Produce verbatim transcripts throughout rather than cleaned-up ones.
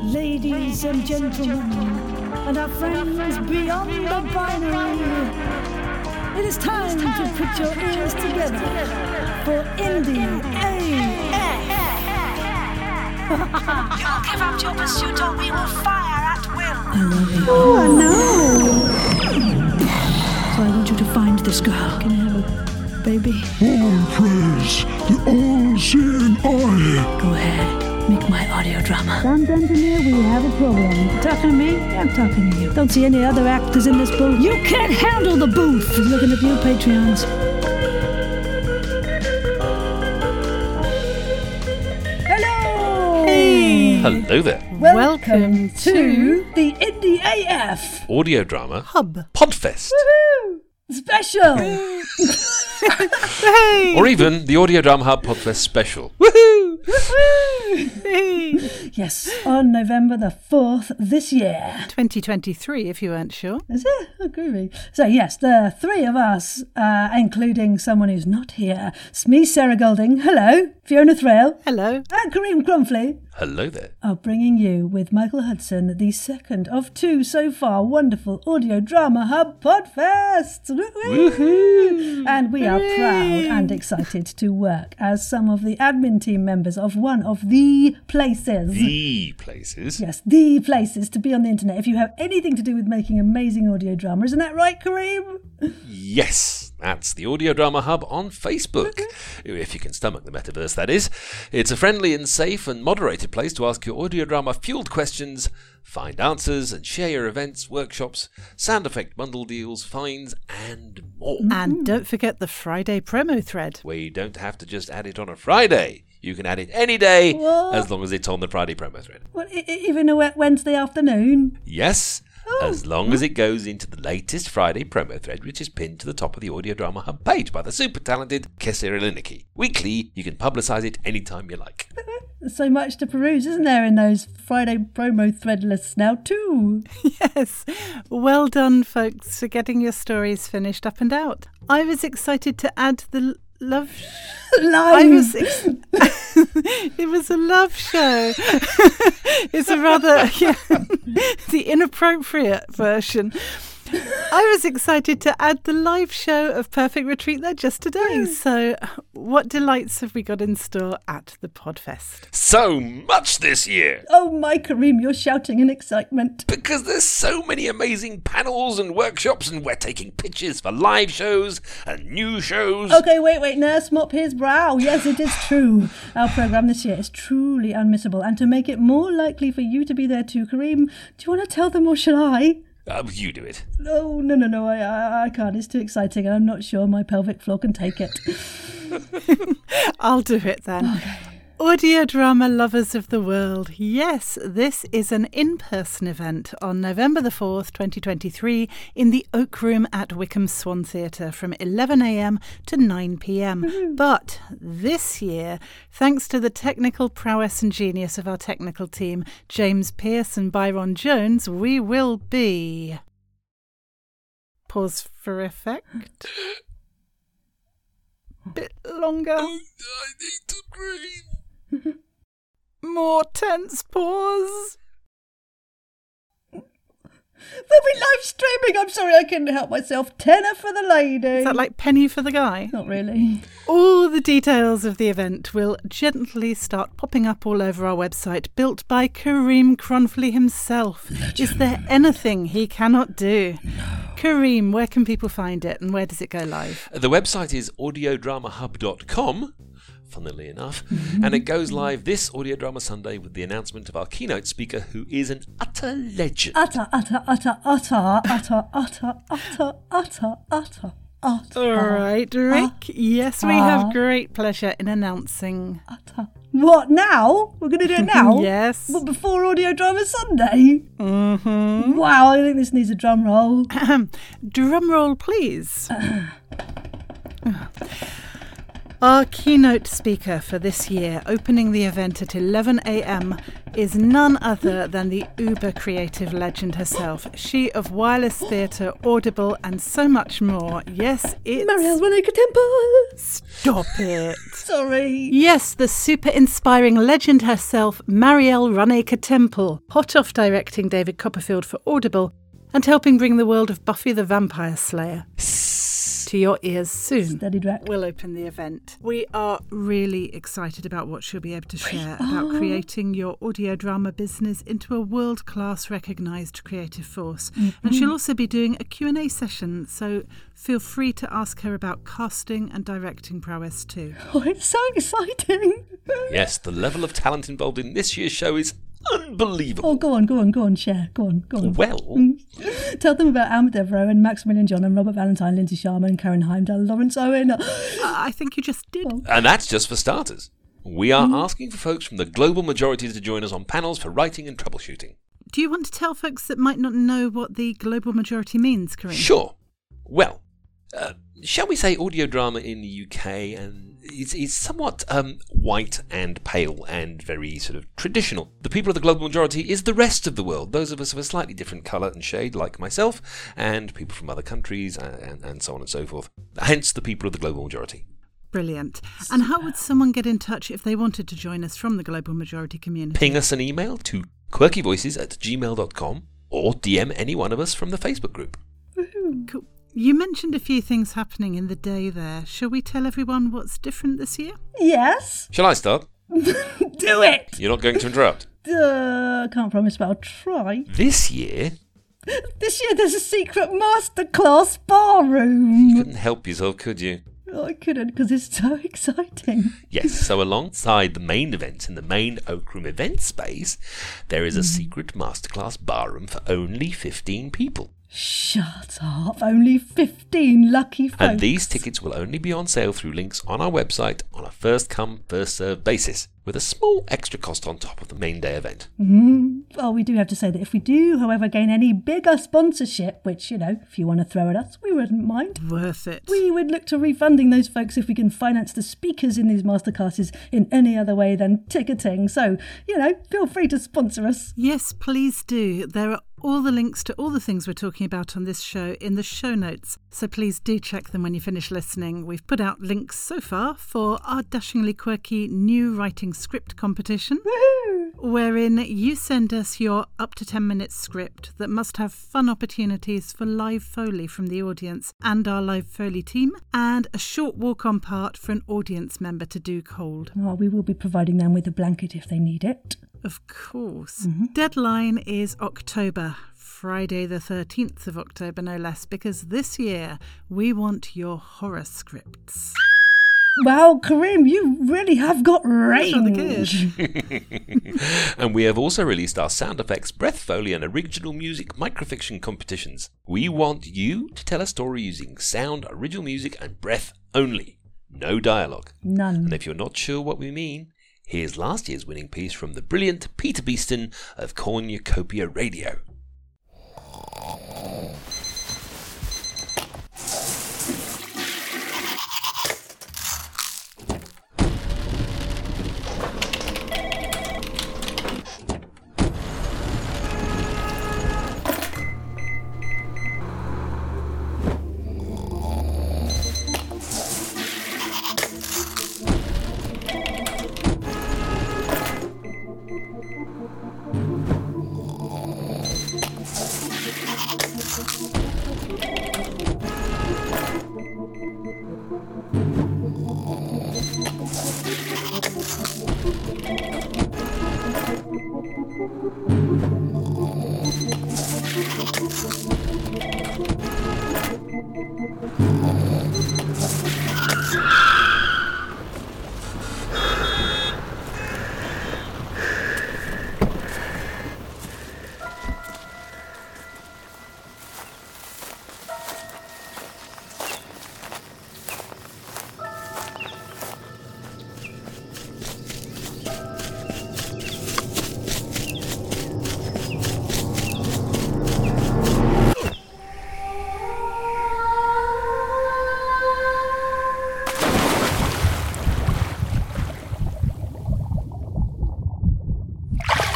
Ladies and gentlemen, and our friends beyond the binary, it is time to put your ears together for Indie A F. You'll give up your pursuit or we will fire at will. I love you. Oh, no! So I want you to find this girl. Can you have a baby? All praise the all-seeing eye. Go ahead. Make my audio drama. Sound engineer, we have a problem. You talking to me? Yeah, I'm talking to you. Don't see any other actors in this booth. You can't handle the booth. Looking at you, Patreons. Hello! Hey! Hello there. Welcome, Welcome to, to the Indie A F Audio drama Hub. Podfest. Woohoo! Special! Hey! Or even the Audio Drama Hub Podfest Special. Woohoo! Hey! Yes, on November the fourth this year. twenty twenty-three, if you weren't sure. Is it? Oh, groovy. So, yes, the three of us, uh, including someone who's not here. Smee Sarah Golding, hello. Fiona Thrale. Hello. And Kareem Crumfley. Hello there. Are bringing you, with Michael Hudson, the second of two so far wonderful Audio Drama Hub Podfests. Woohoo! And we are Hooray! proud and excited to work as some of the admin team members of one of the places. The places. Yes, the places to be on the internet if you have anything to do with making amazing audio drama. Isn't that right, Kareem? Yes, that's the Audio Drama Hub on Facebook. If you can stomach the metaverse, that is. It's a friendly and safe and moderated place to ask your audio drama fueled questions, find answers, and share your events, workshops, sound effect bundle deals, finds, and more. And don't forget the Friday promo thread. Where you don't have to just add it on a Friday. You can add it any day, What? as long as it's on the Friday promo thread. What, e- e- even a wet Wednesday afternoon? Yes, Oh. as long as it goes into the latest Friday promo thread, which is pinned to the top of the Audio Drama Hub page by the super talented Kesira Linicki. Weekly, you can publicise it anytime you like. There's so much to peruse, isn't there, in those Friday promo thread lists now, too? Yes. Well done, folks, for getting your stories finished up and out. I was excited to add the l- love... Sh- Live! I was... Ex- it was a love show. It's a rather... Yeah, the inappropriate version. I was excited to add the live show of Perfect Retreat there just today. So what delights have we got in store at the Podfest? So much this year! Oh, my Kareem, you're shouting in excitement. Because there's so many amazing panels and workshops, and we're taking pitches for live shows and new shows. Okay, wait, wait, nurse, mop his brow. Yes, it is true. Our programme this year is truly unmissable. And to make it more likely for you to be there too, Kareem, do you want to tell them or shall I? Uh, you do it. No, no, no, no, I, I, I can't. It's too exciting and I'm not sure my pelvic floor can take it. I'll do it then. Okay. Audio drama lovers of the world, yes, this is an in-person event on November the fourth, twenty twenty-three in the Oak Room at Wickham Swan Theatre from eleven a.m. to nine p.m. Mm-hmm. But this year, thanks to the technical prowess and genius of our technical team, James Pearce and Byron Jones, we will be... Pause for effect. Bit longer. I need to breathe. More tense pause. We'll be live streaming. I'm sorry, I couldn't help myself. Tenner for the lady. Is that like penny for the guy? Not really. All the details of the event will gently start popping up all over our website, built by Kareem Cronfley himself. Legend. Is there anything he cannot do? No. Kareem, where can people find it and where does it go live? The website is audio drama hub dot com. Funnily enough, and it goes live this Audio Drama Sunday with the announcement of our keynote speaker, who is an utter legend. Utter, utter, utter, utter, utter, utter, utter, utter, utter, utter. All right, Rick. Yes, we have great pleasure in announcing. Utter. What, now? We're going to do it now? Yes. But before Audio Drama Sunday? Mm-hmm. Wow, I think this needs a drum roll. Drum roll, please. Our keynote speaker for this year, opening the event at eleven a.m, is none other than the uber creative legend herself. She of wireless theatre, Audible, and so much more. Yes, it's... Marielle Runeke-Temple! Stop it. Sorry. Yes, the super inspiring legend herself, Marielle Runeke-Temple, hot off directing David Copperfield for Audible and helping bring the world of Buffy the Vampire Slayer to your ears soon. Steady Drac. We'll open the event. We are really excited about what she'll be able to share about creating your audio drama business into a world-class recognised creative force. Mm-hmm. And she'll also be doing a Q and A session, so feel free to ask her about casting and directing prowess too. Oh, it's so exciting. Yes, the level of talent involved in this year's show is unbelievable. Oh, go on, go on, go on, share. Go on, go on. Well... Mm. Tell them about Alma Devereaux and Maximilian John and Robert Valentine, Lindsay Sharma and Karen Heimdall, Lawrence Owen. Uh, I think you just did. Oh. And that's just for starters. We are mm. asking for folks from the global majority to join us on panels for writing and troubleshooting. Do you want to tell folks that might not know what the global majority means, Corinne? Sure. Well, uh, shall we say audio drama in the U K and it's, it's somewhat um, white and pale and very sort of traditional. The people of the global majority is the rest of the world, those of us of a slightly different colour and shade like myself, and people from other countries and, and, and so on and so forth. Hence the people of the global majority. Brilliant. And how would someone get in touch if they wanted to join us from the global majority community? Ping us an email to quirkyvoices at gmail dot com or D M any one of us from the Facebook group. Cool. You mentioned a few things happening in the day there. Shall we tell everyone what's different this year? Yes. Shall I start? Do it. You're not going to interrupt? Uh, can't promise, but I'll try. This year... This year there's a secret masterclass bar room. You couldn't help yourself, could you? I couldn't, because it's so exciting. Yes, so alongside the main events in the main Oak Room event space, there is a Mm. secret masterclass bar room for only fifteen people. Shut up. Only fifteen lucky folks. And these tickets will only be on sale through links on our website on a first-come, first-served basis, with a small extra cost on top of the main day event. Mm. Well, we do have to say that if we do, however, gain any bigger sponsorship, which, you know, if you want to throw at us, we wouldn't mind. Worth it. We would look to refunding those folks if we can finance the speakers in these masterclasses in any other way than ticketing. So, you know, feel free to sponsor us. Yes, please do. There are all the links to all the things we're talking about on this show in the show notes, so please do check them when you finish listening. We've put out links so far for our dashingly quirky new writing script competition, Woohoo! wherein you send us your up to ten minute script that must have fun opportunities for live Foley from the audience and our live Foley team, and a short walk-on part for an audience member to do cold. Oh, we will be providing them with a blanket if they need it. Of course. Mm-hmm. Deadline is October, Friday the thirteenth of October, no less, because this year we want your horror scripts. Wow, Karim, you really have got range. And we have also released our sound effects, breath foley and original music microfiction competitions. We want you to tell a story using sound, original music and breath only. No dialogue. None. And if you're not sure what we mean, here's last year's winning piece from the brilliant Peter Beeston of Cornucopia Radio.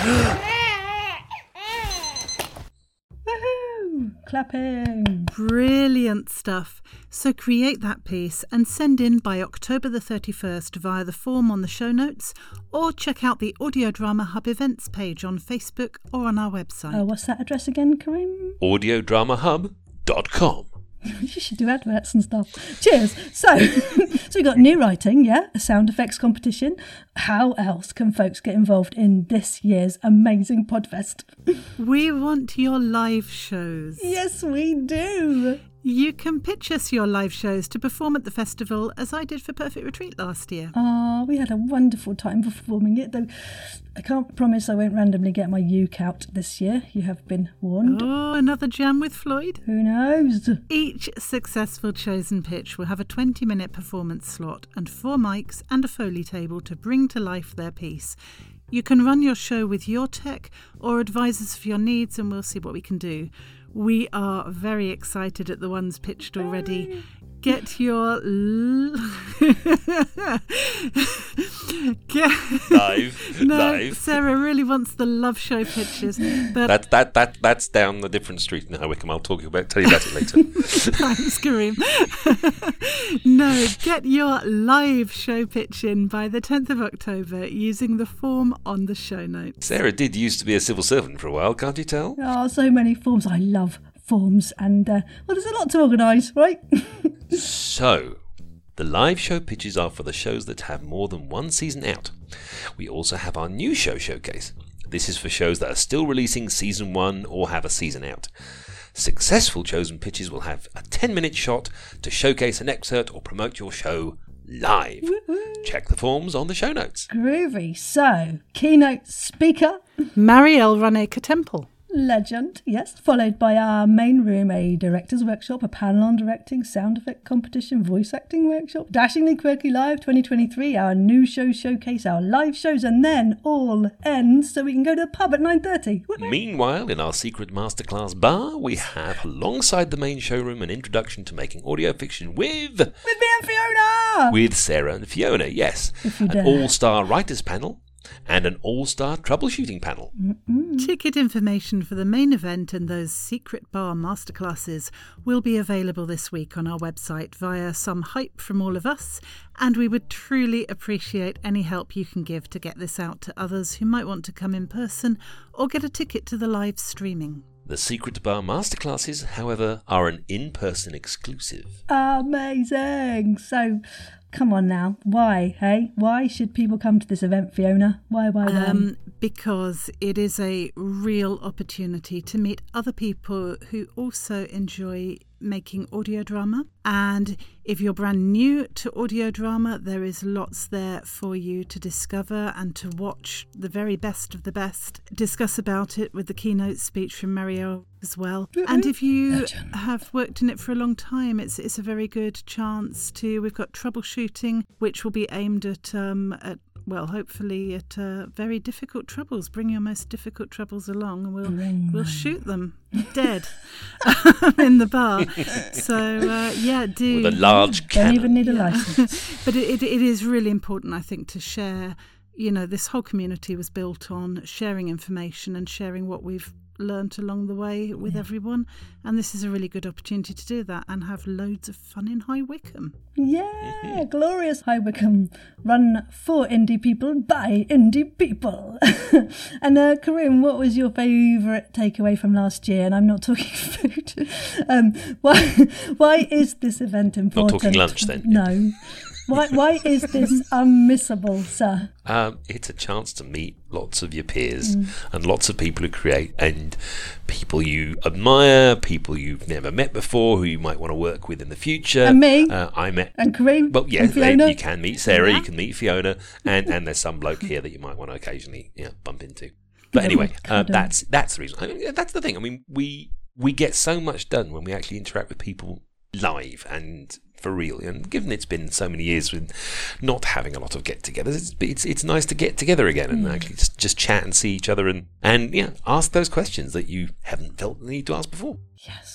Woohoo! Clapping. Brilliant stuff. So create that piece and send in by October the thirty-first via the form on the show notes, or check out the Audio Drama Hub events page on Facebook or on our website. Oh, what's that address again, Karim? audio drama hub dot com. You should do adverts and stuff. Cheers. So, so we got new writing, yeah, a sound effects competition. How else can folks get involved in this year's amazing Podfest? We want your live shows. Yes, we do. You can pitch us your live shows to perform at the festival, as I did for Perfect Retreat last year. Ah, we had a wonderful time performing it, though I can't promise I won't randomly get my uke out this year. You have been warned. Oh, another jam with Floyd? Who knows? Each successful chosen pitch will have a twenty-minute performance slot and four mics and a Foley table to bring to life their piece. You can run your show with your tech or advise us for your needs, and we'll see what we can do. We are very excited at the ones pitched already. Get your l- Get Live. no, Live. Sarah really wants the love show pictures, but That that that that's down a different street now, Wickham. I'll talk about tell you about it later. thanks, Kareem. No, get your live show pitch in by the tenth of October using the form on the show notes. Sarah did used to be a civil servant for a while, can't you tell? Oh, so many forms. I love forms, and uh, well, there's a lot to organise, right? So, the live show pitches are for the shows that have more than one season out. We also have our new show showcase. This is for shows that are still releasing season one or have a season out. Successful chosen pitches will have a ten minute shot to showcase an excerpt or promote your show live. Check the forms on the show notes. Groovy. So, keynote speaker, Marielle Runacre Temple. legend, yes, followed by our main room, a director's workshop, a panel on directing, sound effect competition, voice acting workshop, Dashingly Quirky Live twenty twenty-three, our new show showcase, our live shows, and then all ends so we can go to the pub at nine thirty. Meanwhile, in our secret masterclass bar, we have alongside the main showroom an introduction to making audio fiction with... With me and Fiona! With Sarah and Fiona, yes. If you An dare. all-star writers panel and an all-star troubleshooting panel. Ticket information for the main event and those secret bar masterclasses will be available this week on our website via some hype from all of us, and we would truly appreciate any help you can give to get this out to others who might want to come in person or get a ticket to the live streaming. The Secret Bar Masterclasses, however, are an in-person exclusive. Amazing! So, come on now. Why, hey? Why should people come to this event, Fiona? Why, why, why? Um, because it is a real opportunity to meet other people who also enjoy making audio drama. And if you're brand new to audio drama, there is lots there for you to discover and to watch the very best of the best. Discuss about it with the keynote speech from Marielle as well. And if you have worked in it for a long time, it's it's a very good chance to. We've got troubleshooting, which will be aimed at um at well, hopefully at uh, very difficult troubles. Bring your most difficult troubles along, and we'll Bring we'll them. shoot them dead in the bar. So uh, yeah, do. With a large Don't cannon. even need a license. But it, it, it is really important, I think, to share. You know, this whole community was built on sharing information and sharing what we've learnt along the way with everyone. And this is a really good opportunity to do that and have loads of fun in High Wycombe. Yeah, glorious High Wycombe, run for indie people by indie people. And uh, Karim, what was your favourite takeaway from last year? And I'm not talking food. um, why? Why is this event important? talking lunch then? No. Why? Why is this unmissable, sir? Um, it's a chance to meet lots of your peers Mm. and lots of people who create and people you admire, people you've never met before who you might want to work with in the future. And me. Uh, I met. And Karim. Well, yeah, and they, Fiona. you can meet Sarah, Yeah. you can meet Fiona, and, and there's some bloke here that you might want to occasionally yeah, bump into. But Yeah, anyway, uh, cuddle. that's that's the reason. I mean, that's the thing. I mean, we we get so much done when we actually interact with people live and for real. And given it's been so many years with not having a lot of get-togethers, it's it's, it's nice to get together again and actually just, just chat and see each other and and yeah, ask those questions that you haven't felt the need to ask before. Yes.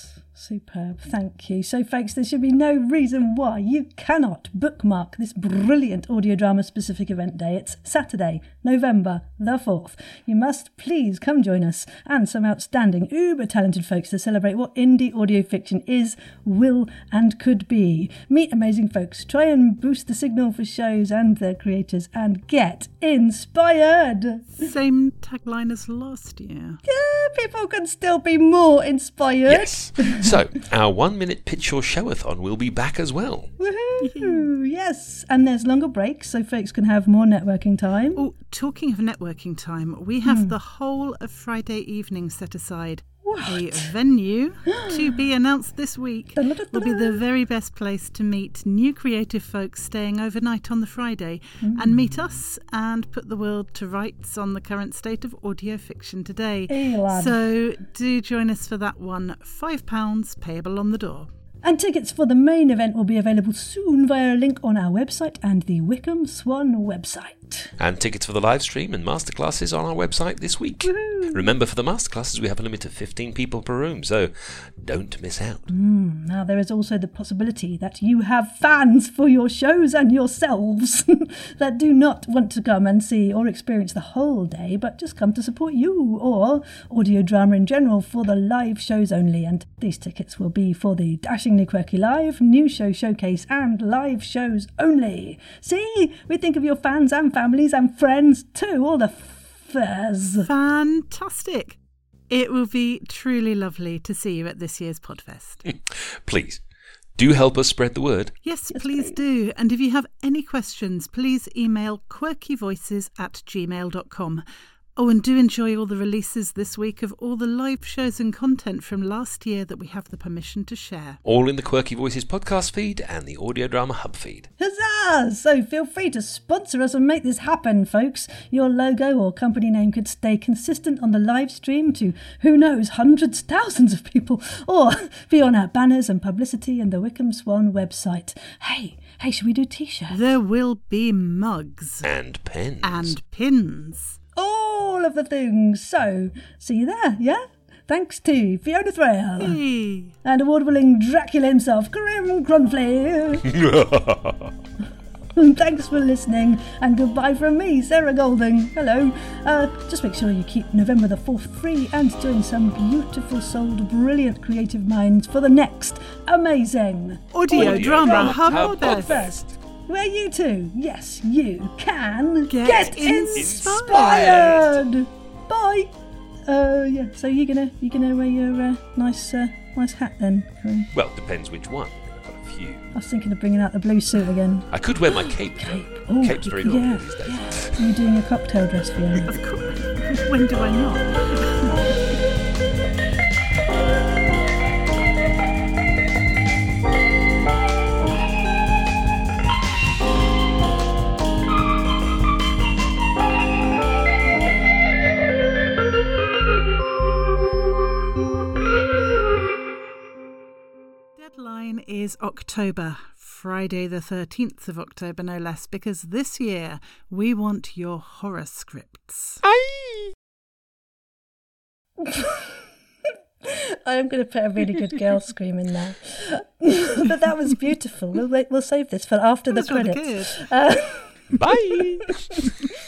Superb, thank you. So folks, there should be no reason why you cannot bookmark this brilliant audio drama specific event day. It's Saturday, November the fourth. You must please come join us and some outstanding, uber talented folks to celebrate what indie audio fiction is, will and could be. Meet amazing folks, try and boost the signal for shows and their creators, and get inspired. Same tagline as last year. Yeah, people can still be more inspired. Yes. So, our one-minute pitch or showathon will be back as well. Woohoo! Yes, and there's longer breaks so folks can have more networking time. Oh, talking of networking time, we have Hmm. the whole of Friday evening set aside. What? A venue to be announced this week Da-da-da-da. will be the very best place to meet new creative folks staying overnight on the Friday and meet us and put the world to rights on the current state of audio fiction today. Hey, lad. So do join us for that one. Five pounds payable on the door. And tickets for the main event will be available soon via a link on our website and the Wickham Swan website. And tickets for the live stream and masterclasses on our website this week. Woohoo. Remember, for the masterclasses, we have a limit of fifteen people per room, so don't miss out. Mm, now, there is also the possibility that you have fans for your shows and yourselves that do not want to come and see or experience the whole day, but just come to support you or audio drama in general for the live shows only. And these tickets will be for the Dashingly Quirky Live, New Show Showcase, and live shows only. See, we think of your fans and families and friends too, all the furs. Fantastic. It will be truly lovely to see you at this year's Podfest. Please, do help us spread the word. Yes, please do. And if you have any questions, please email quirkyvoices at gmail dot com. Oh, and do enjoy all the releases this week of all the live shows and content from last year that we have the permission to share. All in the Quirky Voices podcast feed and the Audio Drama Hub feed. Huzzah! So feel free to sponsor us and make this happen, folks. Your logo or company name could stay consistent on the live stream to, who knows, hundreds, thousands of people, or be on our banners and publicity and the Wickham Swan website. Hey, hey, should we do t-shirts? There will be mugs. And pens. And pins. All of the things. So, see you there, yeah? Thanks to Fiona Thrale Hey. and award-winning Dracula himself, Grim Grunfley. Thanks for listening, and goodbye from me, Sarah Golding. Hello. Uh, just make sure you keep November the fourth free and join some beautiful souled, brilliant creative minds for the next amazing Audio, Audio Drama Drama Hub Hub Podfest. Podfest, where you too, yes, you can Get inspired. Bye. Uh, yeah. So you're gonna you're gonna wear your uh, nice uh, nice hat then, Corinne? Well, depends which one. I've got a few. I was thinking of bringing out the blue suit again. I could wear my cape. Cape. though. Oh, Cape's very yeah, popular these days. yeah. Are you doing your cocktail dress, Fiona? Of course. When do I not? Deadline is October, Friday the thirteenth of October, no less, because this year we want your horror scripts. I am going to put a really good girl scream in there. But that was beautiful. We'll, wait, we'll save this for after That the was rather credits. good. Uh, Bye!